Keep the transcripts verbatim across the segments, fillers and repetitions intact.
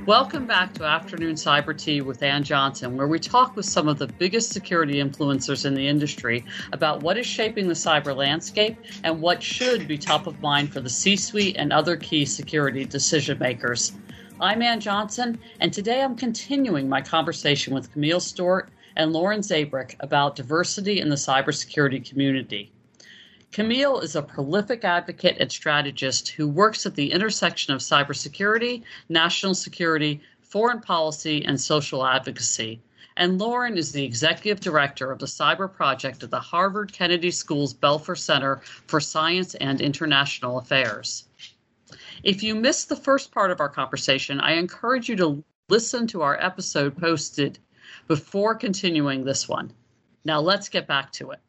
Welcome back to Afternoon Cyber Tea with Ann Johnson, where we talk with some of the biggest security influencers in the industry about what is shaping the cyber landscape and what should be top of mind for the C-suite and other key security decision makers. I'm Ann Johnson, and today I'm continuing my conversation with Camille Stewart and Lauren Zabrick about diversity in the cybersecurity community. Camille is a prolific advocate and strategist who works at the intersection of cybersecurity, national security, foreign policy, and social advocacy. And Lauren is the executive director of the Cyber Project at the Harvard Kennedy School's Belfer Center for Science and International Affairs. If you missed the first part of our conversation, I encourage you to listen to our episode posted before continuing this one. Now let's get back to it.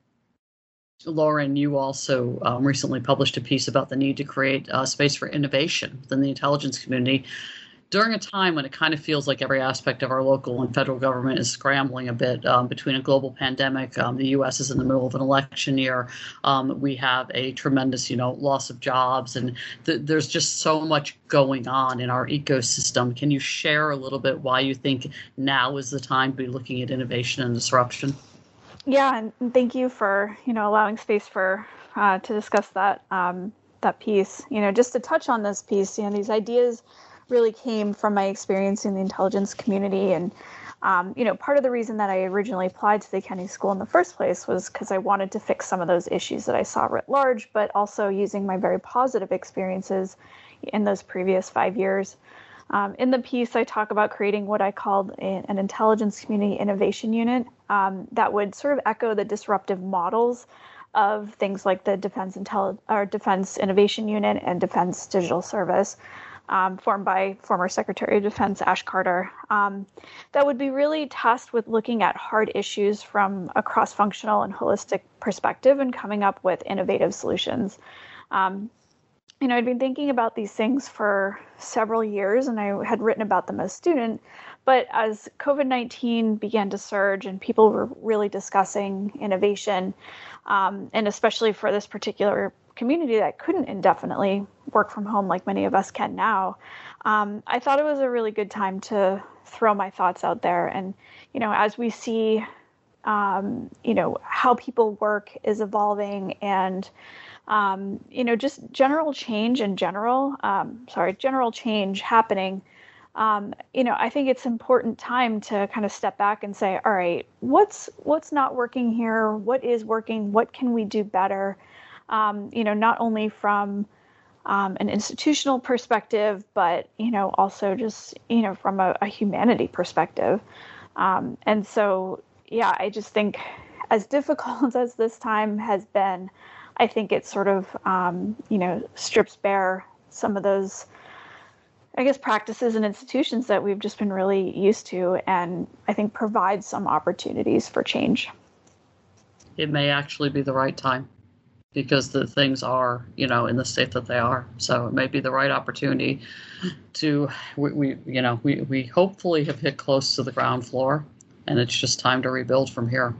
Lauren, you also um, recently published a piece about the need to create uh, space for innovation within the intelligence community during a time when it kind of feels like every aspect of our local and federal government is scrambling a bit um, between a global pandemic. Um, the U S is in the middle of an election year. Um, we have a tremendous, you know, loss of jobs, and th- there's just so much going on in our ecosystem. Can you share a little bit why you think now is the time to be looking at innovation and disruption? Yeah, and thank you for, you know, allowing space for uh, to discuss that um, that piece. You know, just to touch on this piece, you know, these ideas really came from my experience in the intelligence community, and um, you know, part of the reason that I originally applied to the Kennedy School in the first place was because I wanted to fix some of those issues that I saw writ large, but also using my very positive experiences in those previous five years. Um, in the piece, I talk about creating what I called a, an intelligence community innovation unit um, that would sort of echo the disruptive models of things like the Defense Intelli- or Defense Innovation Unit and Defense Digital Service, um, formed by former Secretary of Defense Ash Carter. Um, that would be really tasked with looking at hard issues from a cross-functional and holistic perspective and coming up with innovative solutions. Um, You know, I'd been thinking about these things for several years, and I had written about them as a student. But as COVID nineteen began to surge and people were really discussing innovation, um, and especially for this particular community that couldn't indefinitely work from home like many of us can now, um, I thought it was a really good time to throw my thoughts out there. And, you know, as we see, um, you know, how people work is evolving, and Um, you know, just general change in general, um, sorry, general change happening, um, you know, I think it's important time to kind of step back and say, all right, what's what's not working here? What is working? What can we do better? Um, you know, not only from um, an institutional perspective, but, you know, also just, you know, from a, a humanity perspective. Um, and so, yeah, I just think as difficult as this time has been, I think it sort of, um, you know, strips bare some of those, I guess, practices and institutions that we've just been really used to, and I think provides some opportunities for change. It may actually be the right time because the things are, you know, in the state that they are. So it may be the right opportunity to, we, we you know, we, we hopefully have hit close to the ground floor, and it's just time to rebuild from here.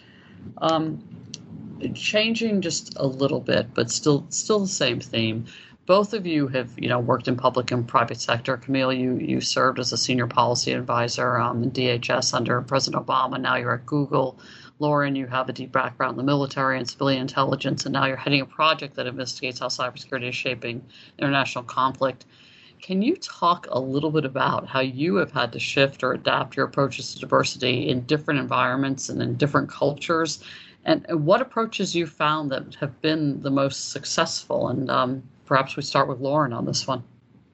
Um, Changing just a little bit, but still still the same theme. Both of you have, you know, worked in public and private sector. Camille, you you served as a senior policy advisor um, in D H S under President Obama. Now you're at Google. Lauren, you have a deep background in the military and civilian intelligence, and now you're heading a project that investigates how cybersecurity is shaping international conflict. Can you talk a little bit about how you have had to shift or adapt your approaches to diversity in different environments and in different cultures? And what approaches you found that have been the most successful? And um, perhaps we start with Lauren on this one.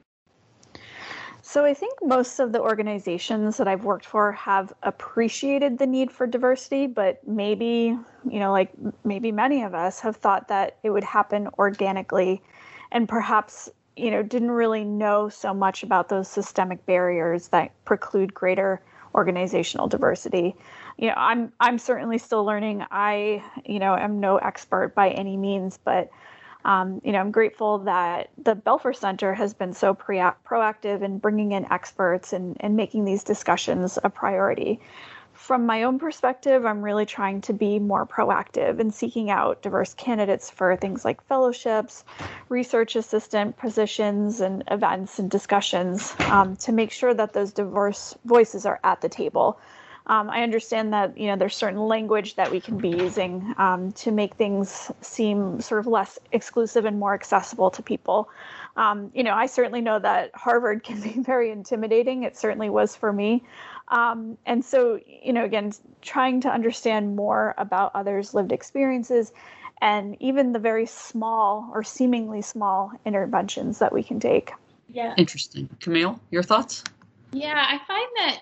So I think most of the organizations that I've worked for have appreciated the need for diversity, but maybe, you know, like maybe many of us have thought that it would happen organically, and perhaps, you know, didn't really know so much about those systemic barriers that preclude greater organizational diversity. You know, I'm I'm certainly still learning. I, you know, am no expert by any means, but um, you know, I'm grateful that the Belfer Center has been so pre- proactive in bringing in experts and, and making these discussions a priority. from my own perspective, I'm really trying to be more proactive in seeking out diverse candidates for things like fellowships, research assistant positions, and events and discussions um, to make sure that those diverse voices are at the table. Um, I understand that, you know, there's certain language that we can be using um, to make things seem sort of less exclusive and more accessible to people. Um, you know, I certainly know that Harvard can be very intimidating. It certainly was for me. Um, and so, you know, again, trying to understand more about others' lived experiences and even the very small or seemingly small interventions that we can take. Yeah. Interesting. Camille, your thoughts? Yeah, I find that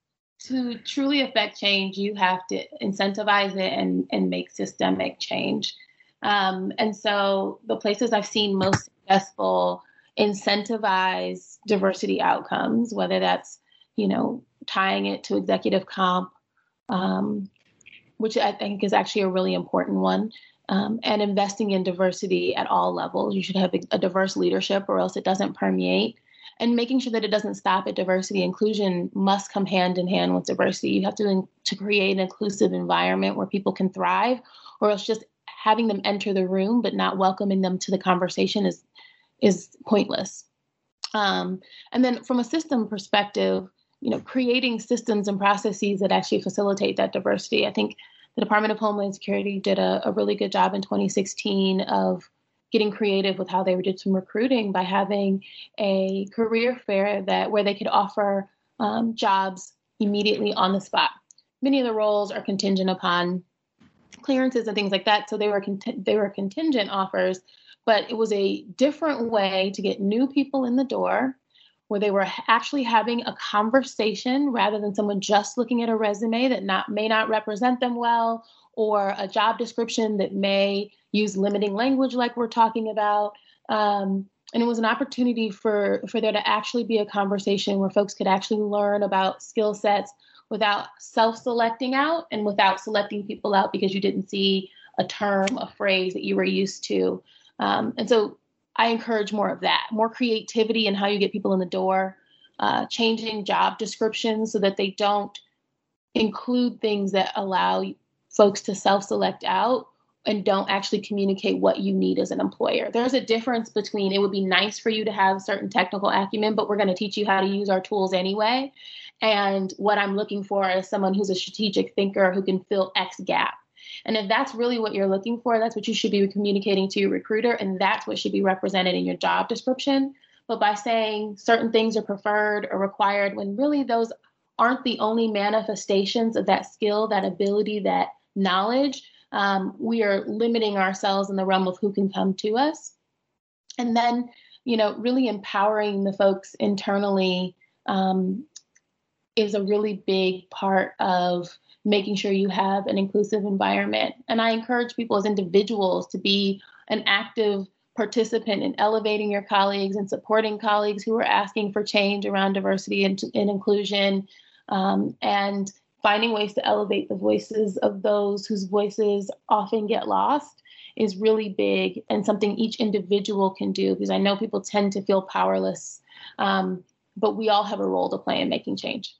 to truly affect change, you have to incentivize it and, and make systemic change. Um, and so the places I've seen most successful incentivize diversity outcomes, whether that's, you know, tying it to executive comp, um, which I think is actually a really important one, um, and investing in diversity at all levels. You should have a, a diverse leadership or else it doesn't permeate. And making sure that it doesn't stop at diversity. Inclusion must come hand in hand with diversity. You have to, to create an inclusive environment where people can thrive, or else just having them enter the room but not welcoming them to the conversation is is pointless. Um, and then from a system perspective, you know, creating systems and processes that actually facilitate that diversity. I think the Department of Homeland Security did a, a really good job in twenty sixteen of getting creative with how they did some recruiting by having a career fair that where they could offer um, jobs immediately on the spot. Many of the roles are contingent upon clearances and things like that, so they were cont- they were contingent offers, but it was a different way to get new people in the door, where they were actually having a conversation rather than someone just looking at a resume that not may not represent them well, or a job description that may use limiting language like we're talking about. Um, and it was an opportunity for, for there to actually be a conversation where folks could actually learn about skill sets without self-selecting out and without selecting people out because you didn't see a term, a phrase that you were used to. Um, and so I encourage more of that, more creativity in how you get people in the door, uh, changing job descriptions so that they don't include things that allow folks to self-select out and don't actually communicate what you need as an employer. There's a difference between it would be nice for you to have certain technical acumen, but we're going to teach you how to use our tools anyway. And what I'm looking for is someone who's a strategic thinker who can fill X gap. And if that's really what you're looking for, that's what you should be communicating to your recruiter. And that's what should be represented in your job description. But by saying certain things are preferred or required, when really those aren't the only manifestations of that skill, that ability, that knowledge, um, we are limiting ourselves in the realm of who can come to us. And then, you know, really empowering the folks internally um, is a really big part of making sure you have an inclusive environment. And I encourage people as individuals to be an active participant in elevating your colleagues and supporting colleagues who are asking for change around diversity and, and inclusion, um, and finding ways to elevate the voices of those whose voices often get lost is really big and something each individual can do, because I know people tend to feel powerless, um, but we all have a role to play in making change.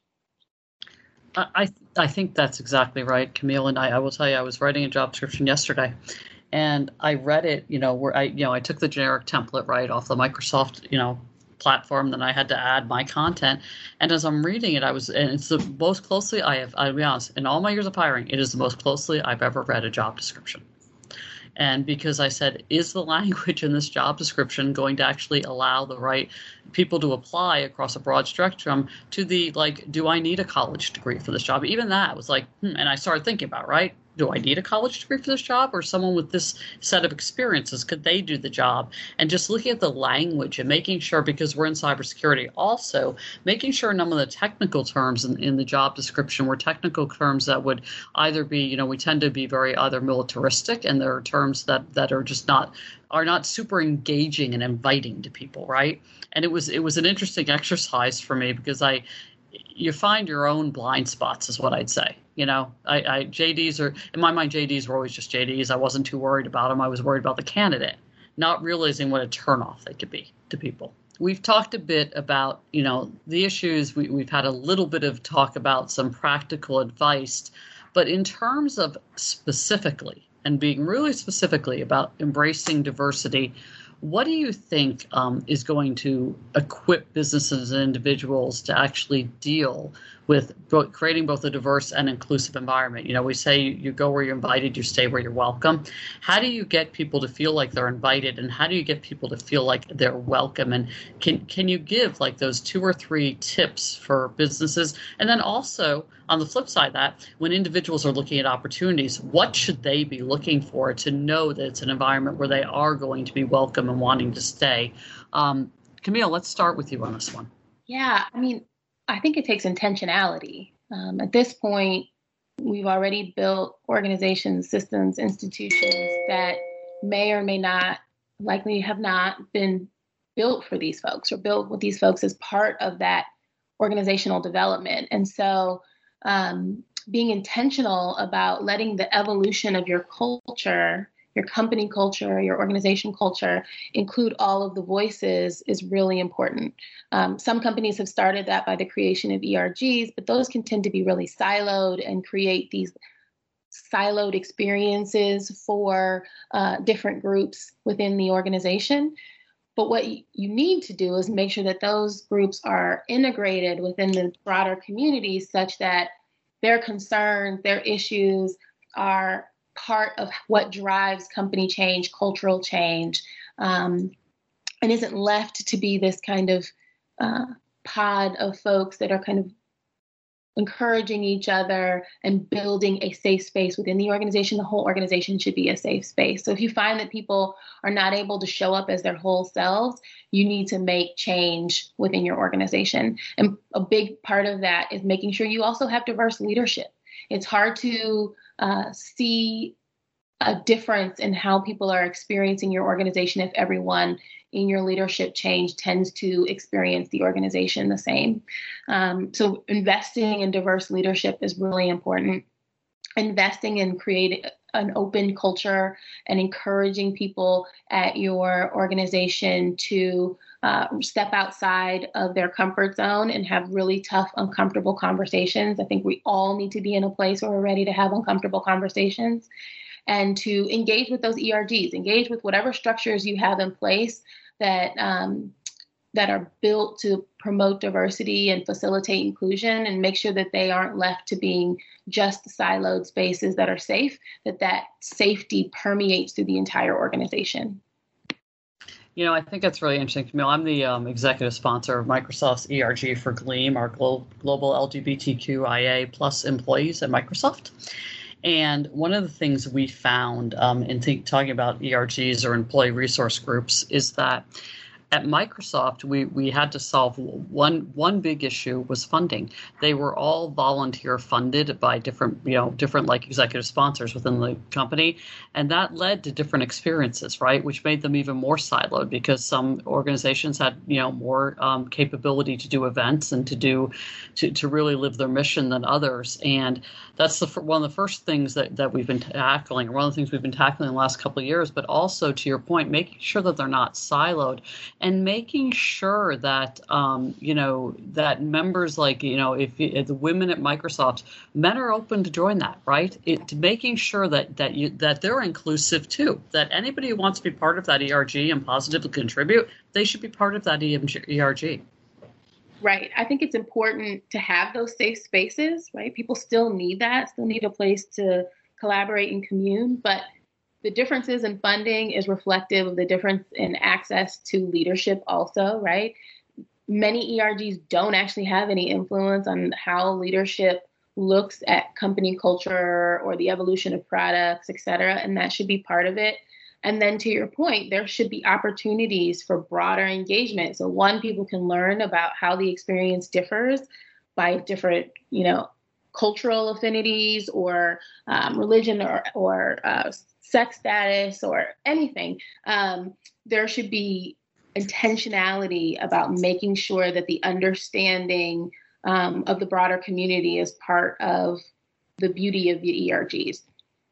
I I think that's exactly right, Camille. And I, I will tell you, I was writing a job description yesterday, and I read it, you know, where I, you know, I took the generic template right off the Microsoft, you know, platform. Then I had to add my content. And as I'm reading it, I was, and it's the most closely I have, I'll be honest, in all my years of hiring, it is the most closely I've ever read a job description. And because I said, is the language in this job description going to actually allow the right people to apply across a broad spectrum to the, like, do I need a college degree for this job? Even that was like, hmm, and I started thinking about, right, do I need a college degree for this job, or someone with this set of experiences, could they do the job? And just looking at the language and making sure, because we're in cybersecurity also, making sure none of the technical terms in, in the job description were technical terms that would either be, you know, we tend to be very either militaristic, and there are terms that, that are just not, are not super engaging and inviting to people, right? And it was, it was an interesting exercise for me, because I, you find your own blind spots is what I'd say. You know, I, I J Ds are, in my mind, J Ds were always just J Ds. I wasn't too worried about them. I was worried about the candidate, not realizing what a turnoff they could be to people. We've talked a bit about, you know, the issues. We, we've had a little bit of talk about some practical advice, but in terms of specifically and being really specifically about embracing diversity, what do you think um, is going to equip businesses and individuals to actually deal with both, creating both a diverse and inclusive environment? You know, we say you go where you're invited, you stay where you're welcome. How do you get people to feel like they're invited, and how do you get people to feel like they're welcome? And can can you give like those two or three tips for businesses? And then also on the flip side of that, when individuals are looking at opportunities, what should they be looking for to know that it's an environment where they are going to be welcome and wanting to stay? Um, Camille, let's start with you on this one. Yeah, I mean, I think it takes intentionality. Um, at this point, we've already built organizations, systems, institutions that may or may not, likely have not been built for these folks or built with these folks as part of that organizational development. And so um, being intentional about letting the evolution of your culture, your company culture, your organization culture include all of the voices is really important. Um, some companies have started that by the creation of E R Gs, but those can tend to be really siloed and create these siloed experiences for uh, different groups within the organization. But what you need to do is make sure that those groups are integrated within the broader community such that their concerns, their issues are part of what drives company change, cultural change, um, and isn't left to be this kind of uh, pod of folks that are kind of encouraging each other and building a safe space within the organization. The whole organization should be a safe space. So if you find that people are not able to show up as their whole selves, you need to make change within your organization. And a big part of that is making sure you also have diverse leadership. It's hard to uh, see a difference in how people are experiencing your organization if everyone in your leadership change tends to experience the organization the same. Um, so investing in diverse leadership is really important. Investing in creating an open culture and encouraging people at your organization to uh, step outside of their comfort zone and have really tough, uncomfortable conversations. I think we all need to be in a place where we're ready to have uncomfortable conversations and to engage with those E R Gs, engage with whatever structures you have in place that um, that are built to promote diversity and facilitate inclusion, and make sure that they aren't left to being just siloed spaces that are safe, that that safety permeates through the entire organization. You know, I think that's really interesting, Camille. I'm the um, executive sponsor of Microsoft's E R G for Gleam, our glo- global L G B T Q I A plus employees at Microsoft. And one of the things we found um, in th- talking about E R Gs or employee resource groups is that at Microsoft, we, we had to solve one one big issue was funding. They were all volunteer funded by different, you know, different like executive sponsors within the company. And that led to different experiences, right, which made them even more siloed because some organizations had, you know, more um, capability to do events and to do to, to really live their mission than others. And that's the one of the first things that, that we've been tackling, or one of the things we've been tackling in the last couple of years, but also to your point, making sure that they're not siloed. And making sure that, um, you know, that members like, you know, if, if the women at Microsoft, men are open to join that, right? It, making sure that that you that they're inclusive too, that anybody who wants to be part of that E R G and positively contribute, they should be part of that E R G. Right. I think it's important to have those safe spaces, right? People still need that, still need a place to collaborate and commune, but the differences in funding is reflective of the difference in access to leadership also, right? Many E R Gs don't actually have any influence on how leadership looks at company culture or the evolution of products, et cetera, and that should be part of it. And then to your point, there should be opportunities for broader engagement. So one, people can learn about how the experience differs by different, you know, cultural affinities or um, religion or, or uh, sex status or anything. Um, there should be intentionality about making sure that the understanding um, of the broader community is part of the beauty of the E R Gs.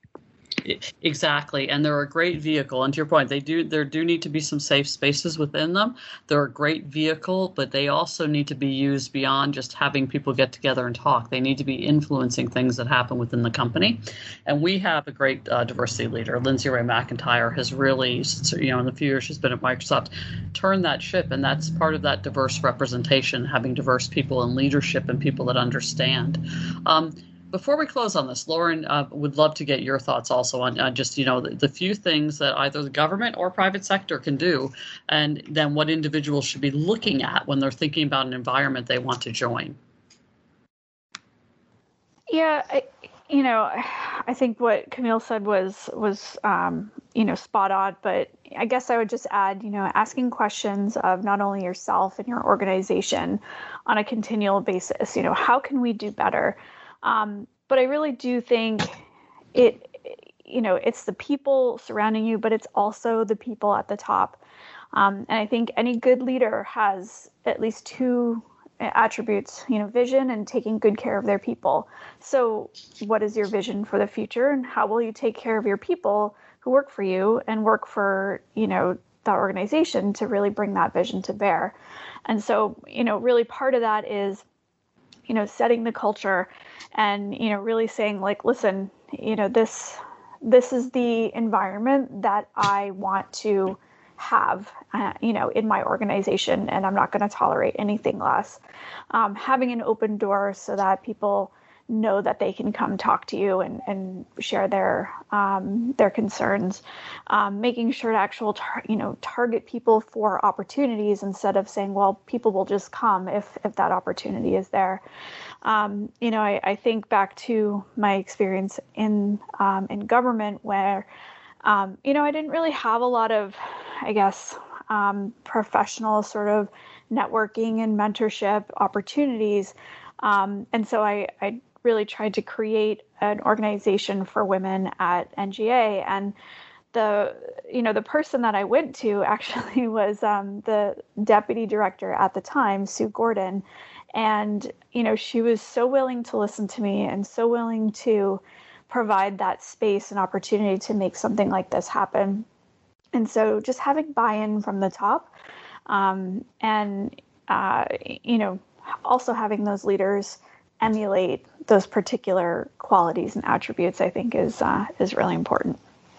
Exactly, and they're a great vehicle. And to your point, they do there do need to be some safe spaces within them. They're a great vehicle, but they also need to be used beyond just having people get together and talk. They need to be influencing things that happen within the company. And we have a great uh, diversity leader, Lindsay Ray McIntyre, has really, you know, in the few years she's been at Microsoft, turned that ship, and that's part of that diverse representation, having diverse people in leadership and people that understand. Um, Before we close on this, Lauren, uh, would love to get your thoughts also on uh, just, you know, the, the few things that either the government or private sector can do, and then what individuals should be looking at when they're thinking about an environment they want to join. Yeah, I, you know, I think what Camille said was, was um, you know, spot on, but I guess I would just add, you know, asking questions of not only yourself and your organization on a continual basis, you know, how can we do better? Um, but I really do think it, you know, it's the people surrounding you, but it's also the people at the top. Um, and I think any good leader has at least two attributes, you know, vision and taking good care of their people. So what is your vision for the future, and how will you take care of your people who work for you and work for, you know, that organization to really bring that vision to bear? And so, you know, really part of that is, you know, setting the culture and, you know, really saying like, listen, you know, this, this is the environment that I want to have, uh, you know, in my organization, and I'm not going to tolerate anything less. Um, having an open door so that people know that they can come talk to you and, and share their um, their concerns, um, making sure to actual tar- you know target people for opportunities instead of saying, well, people will just come if if that opportunity is there. Um, you know, I, I think back to my experience in um, in government where um, you know I didn't really have a lot of, I guess, um, professional sort of networking and mentorship opportunities, um, and so I, I really tried to create an organization for women at N G A. And the, you know, the person that I went to actually was um, the deputy director at the time, Sue Gordon. And, you know, she was so willing to listen to me and so willing to provide that space and opportunity to make something like this happen. And so just having buy-in from the top, um, and, uh, you know, also having those leaders emulate those particular qualities and attributes, I think is uh, is really important.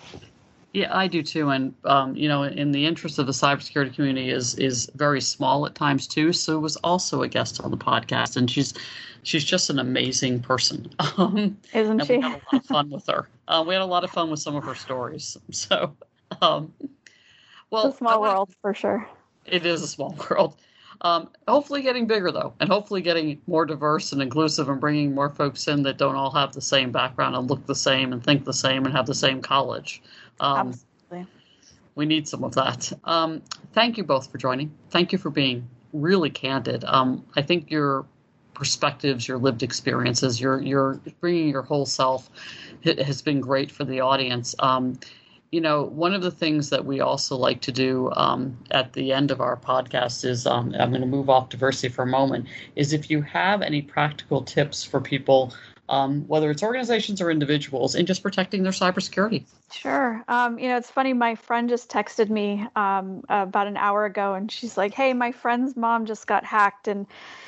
Yeah, I do too. And, um, you know, in the interest of the cybersecurity community is is very small at times too. Sue was also a guest on the podcast, and she's she's just an amazing person. Um, Isn't and she? We had a lot of fun with her. Uh, we had a lot of fun with some of her stories. So, um, well, it's a small wanna, world for sure. It is a small world. Um, hopefully getting bigger, though, and hopefully getting more diverse and inclusive and bringing more folks in that don't all have the same background and look the same and think the same and have the same college. Um, Absolutely. We need some of that. Um, thank you both for joining. Thank you for being really candid. Um, I think your perspectives, your lived experiences, your your bringing your whole self has been great for the audience. Um, You know, one of the things that we also like to do um, at the end of our podcast is, um, I'm going to move off diversity for a moment, is if you have any practical tips for people, um, whether it's organizations or individuals, in just protecting their cybersecurity. Sure. Um, you know, it's funny. My friend just texted me um, about an hour ago, and she's like, hey, my friend's mom just got hacked. And,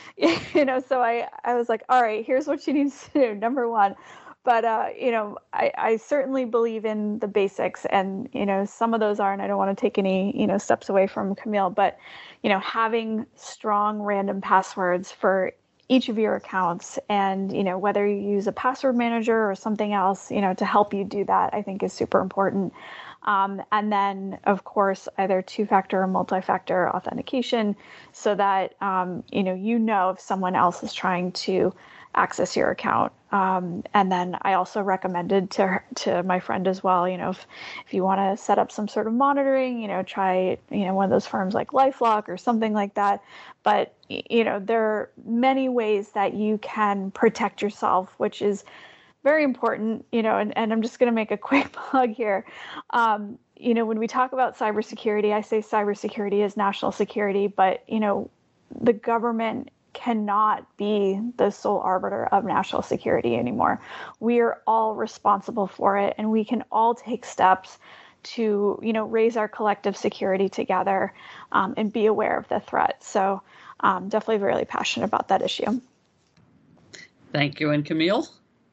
you know, so I, I was like, all right, here's what she needs to do. Number one. But, uh, you know, I, I certainly believe in the basics, and, you know, some of those are, and I don't want to take any, you know, steps away from Camille, but, you know, having strong random passwords for each of your accounts, and, you know, whether you use a password manager or something else, you know, to help you do that, I think is super important. Um, and then, of course, either two-factor or multi-factor authentication so that, um, you know, you know if someone else is trying to access your account. Um, and then I also recommended to her, to my friend as well, you know, if, if you want to set up some sort of monitoring, you know, try, you know, one of those firms like LifeLock or something like that. But, you know, there are many ways that you can protect yourself, which is very important, you know, and, and I'm just going to make a quick plug here. Um, you know, when we talk about cybersecurity, I say cybersecurity is national security, but, you know, the government cannot be the sole arbiter of national security anymore. We are all responsible for it, and we can all take steps to, you know, raise our collective security together um, and be aware of the threat. So um, definitely really passionate about that issue. Thank you. And Camille?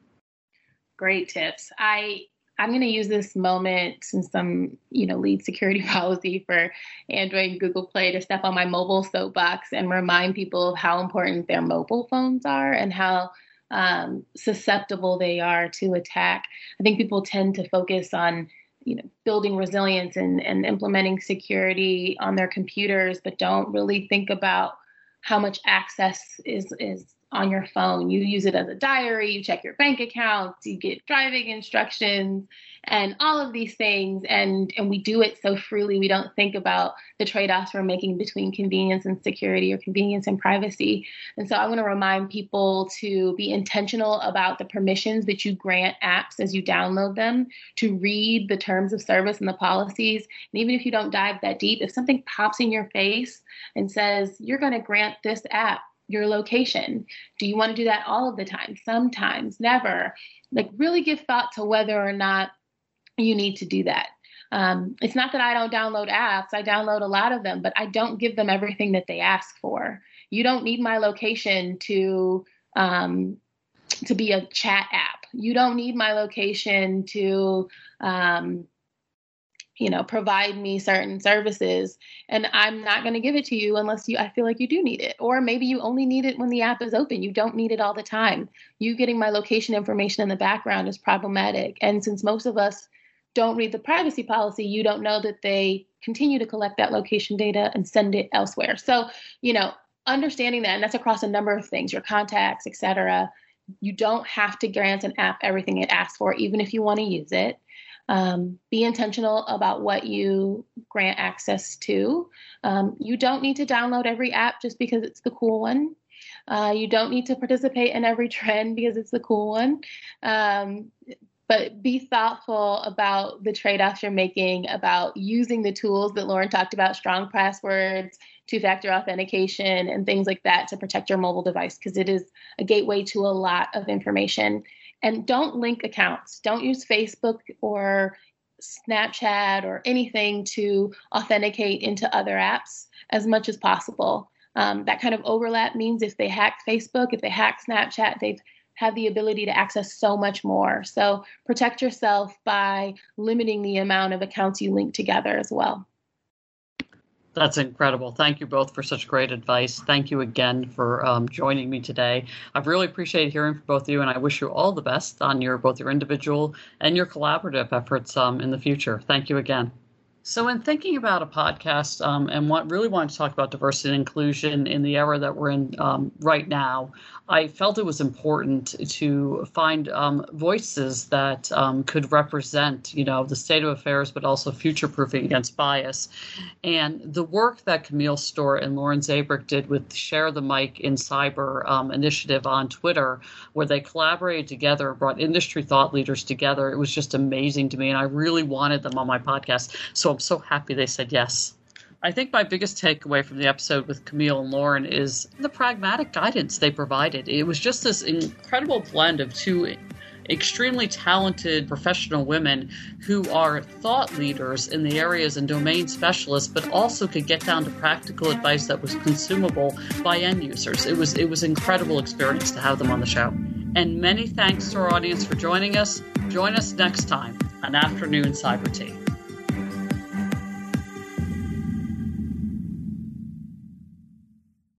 Great tips. I, I'm going to use this moment, since I'm, you know, lead security policy for Android and Google Play, to step on my mobile soapbox and remind people of how important their mobile phones are and how um, susceptible they are to attack. I think people tend to focus on, you know, building resilience and, and implementing security on their computers, but don't really think about how much access is, is on your phone. You use it as a diary, you check your bank accounts, you get driving instructions, and all of these things. And, and we do it so freely, we don't think about the trade-offs we're making between convenience and security, or convenience and privacy. And so I want to remind people to be intentional about the permissions that you grant apps as you download them, to read the terms of service and the policies. And even if you don't dive that deep, if something pops in your face and says, you're going to grant this app your location, do you want to do that all of the time? Sometimes, never. Like, really give thought to whether or not you need to do that. Um, it's not that I don't download apps. I download a lot of them, but I don't give them everything that they ask for. You don't need my location to um, to be a chat app. You don't need my location to um, you know, provide me certain services, and I'm not going to give it to you unless you, I feel like you do need it. Or maybe you only need it when the app is open. You don't need it all the time. You getting my location information in the background is problematic. And since most of us don't read the privacy policy, you don't know that they continue to collect that location data and send it elsewhere. So, you know, understanding that, and that's across a number of things, your contacts, et cetera. You don't have to grant an app everything it asks for, even if you want to use it. Um, be intentional about what you grant access to. Um, you don't need to download every app just because it's the cool one. Uh, you don't need to participate in every trend because it's the cool one. Um, but be thoughtful about the trade-offs you're making, about using the tools that Lauren talked about, strong passwords, two-factor authentication, and things like that to protect your mobile device, because it is a gateway to a lot of information. And don't link accounts. Don't use Facebook or Snapchat or anything to authenticate into other apps as much as possible. Um, that kind of overlap means if they hack Facebook, if they hack Snapchat, they've had the ability to access so much more. So protect yourself by limiting the amount of accounts you link together as well. That's incredible. Thank you both for such great advice. Thank you again for um, joining me today. I've really appreciated hearing from both of you, and I wish you all the best on your both your individual and your collaborative efforts um, in the future. Thank you again. So in thinking about a podcast um, and what really wanted to talk about diversity and inclusion in the era that we're in um, right now, I felt it was important to find um, voices that um, could represent, you know, the state of affairs, but also future-proofing against bias. And the work that Camille Storr and Lauren Zabrick did with Share the Mic in Cyber um, initiative on Twitter, where they collaborated together, brought industry thought leaders together, it was just amazing to me. And I really wanted them on my podcast. So I'm so happy they said yes. I think my biggest takeaway from the episode with Camille and Lauren is the pragmatic guidance they provided. It was just this incredible blend of two extremely talented professional women who are thought leaders in the areas and domain specialists, but also could get down to practical advice that was consumable by end users. It was it was an incredible experience to have them on the show. And many thanks to our audience for joining us. Join us next time on Afternoon Cyber Tea.